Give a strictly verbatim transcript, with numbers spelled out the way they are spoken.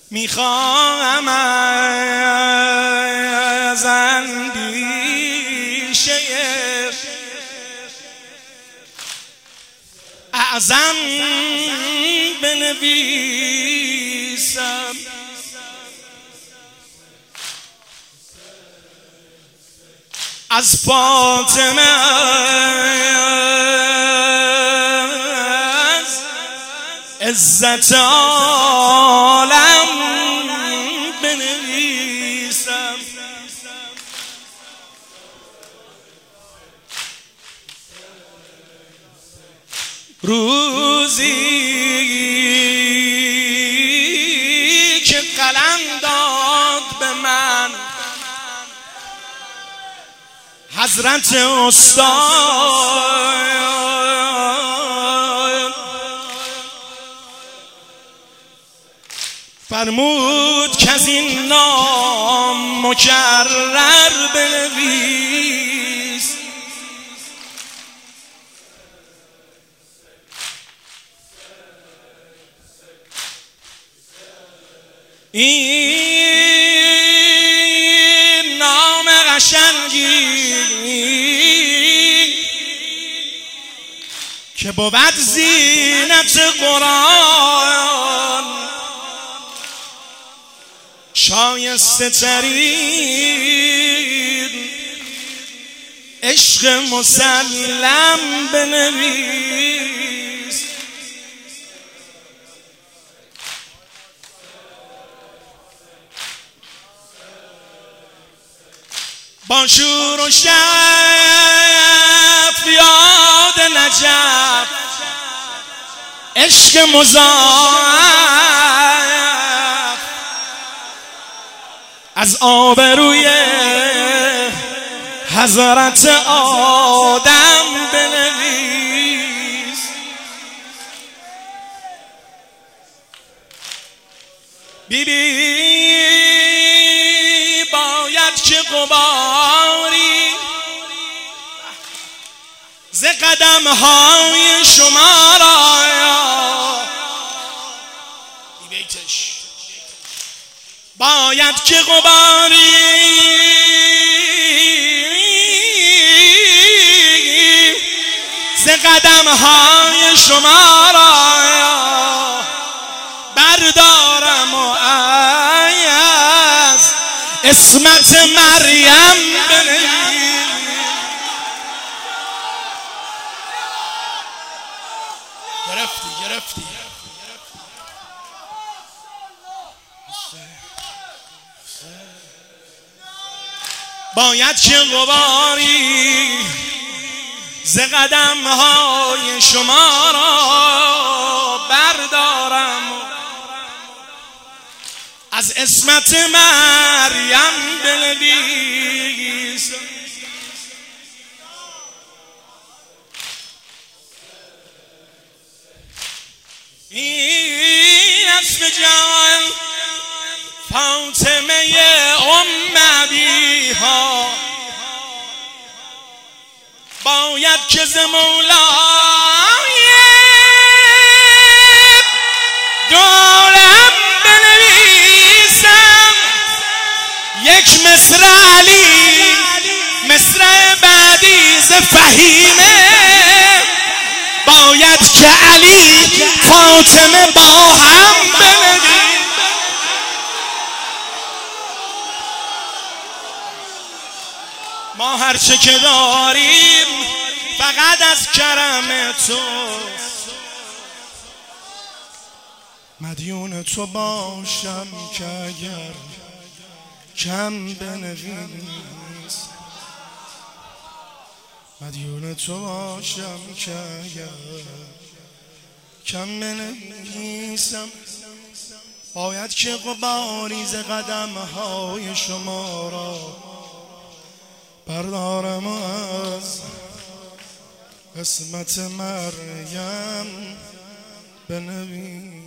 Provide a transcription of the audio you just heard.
میخواهم از اندیشه اعظم بنویسم، از فاطمه از عزت عالم بنویسم. روزی که قلم داد به من حضرت استاد، فرمود که از این نام مکرر بنویس. این نام قشنگی که بود زینت قرآن، شایسته ترین عشق مسلم بنویس. با شور و شف یاد نجف، عشق مضاعف از آبروی حضرت آدم بنویس. بی بی باید که غباری ز قدم های شما را، باید که غباری ز قدم های شما را بردارم و از عصمت مریم بنویسم. گرفتی گرفتی باید که غباری ز قدم های شما را بردارم، از عصمت مریم بنویسم. این اسم جان فاطمه ام ابیها، باید که ز مولای دورم بنویسم. یک مصرع علی، مصرع بعدی ز فهیمه، باید که علی فاطمه با هم بنویسم. ما هرچه که داریم فقط از کرم تو، مدیون تو باشم که اگر کم بنویس، مدیون تو باشم که اگر کم بنویسم. باید که غباری ز قدم های شما را بردارم از عصمت مریم بنویسم.